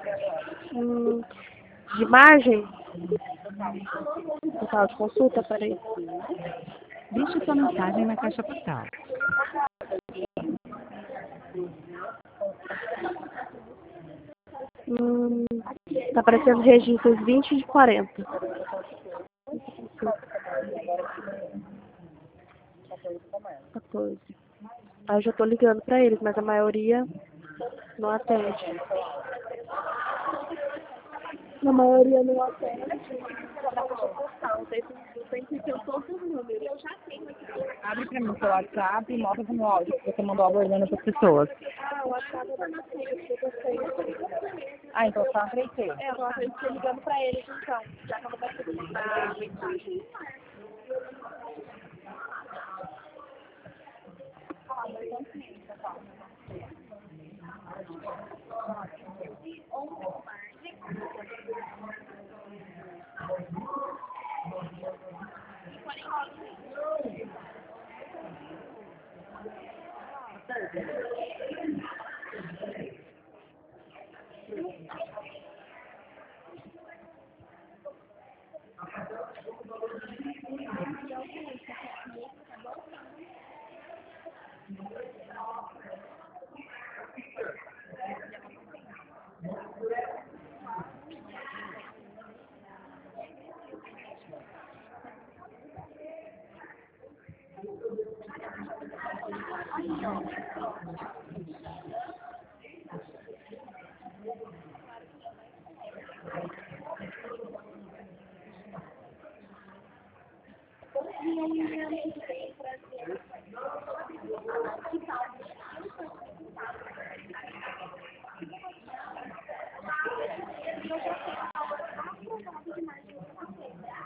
De margem? Total de consulta, peraí. Deixe sua mensagem na caixa postal. Tá aparecendo registros 20 de 40. 14. Aí eu já tô ligando pra eles, mas a maioria não atende. A maioria não atende. Abre pra mim o seu WhatsApp e mostra no áudio que você mandou abordando para as pessoas. O WhatsApp eu não sei, eu sei. Então tá pra quê? Eu tô ligando pra eles então. Já que eu vou dar tudo na mensagem.